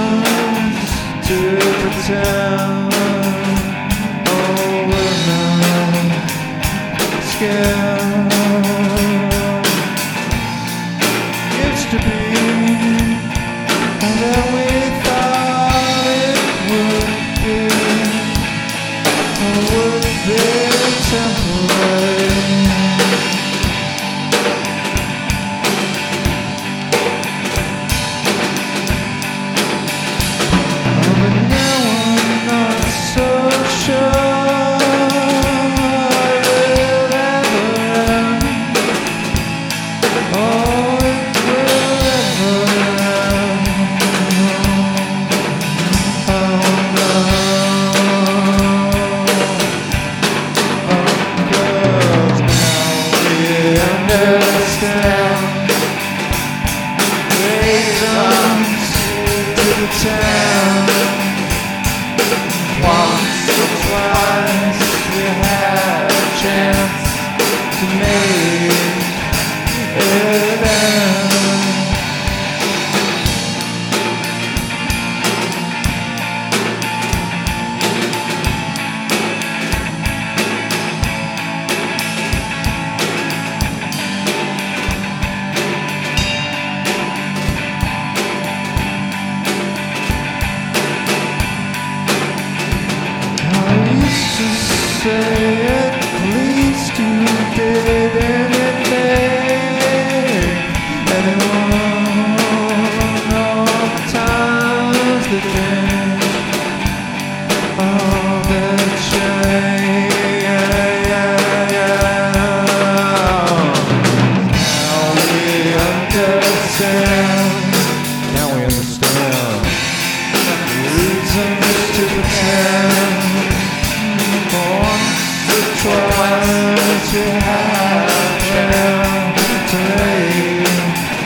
to pretend. Oh, we're not scared. Used to be, and then we thought it would be, or would be temporary. Once or twice we had a chance to make it end. Say at least you did anything. Anyone know the times that change? Oh, that change. Now we understand. Now we understand the reasons to pretend. Twice you had to leave.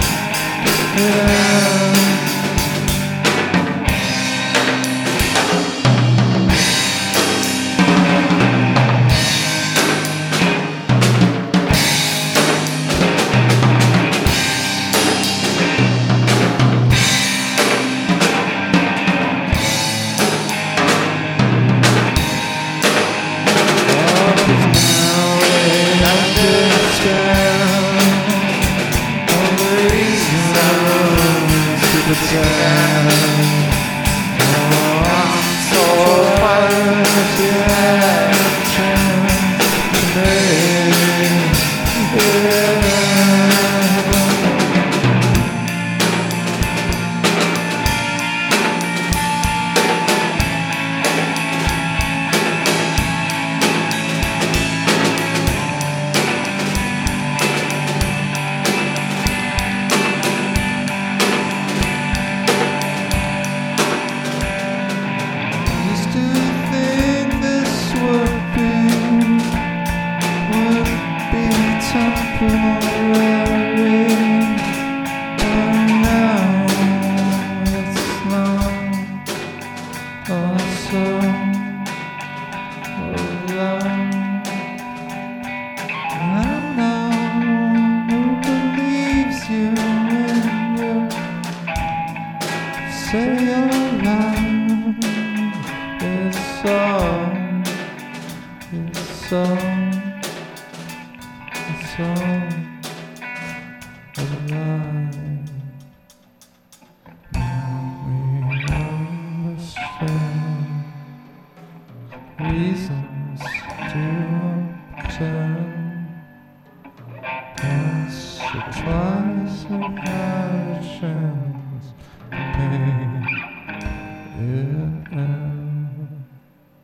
Say your life is song, is song, is song of life. Now we understand reasons to pretend. Once or twice I've had a chance to pay it